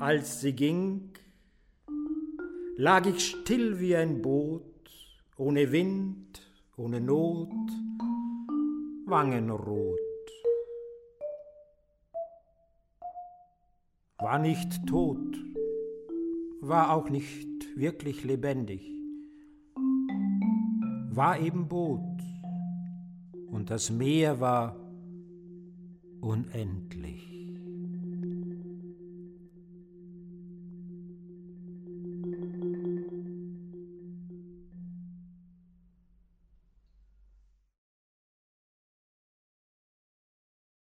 Als sie ging, lag ich still wie ein Boot, ohne Wind, ohne Not, wangenrot. War nicht tot, war auch nicht wirklich lebendig, war eben Boot, und das Meer war unendlich.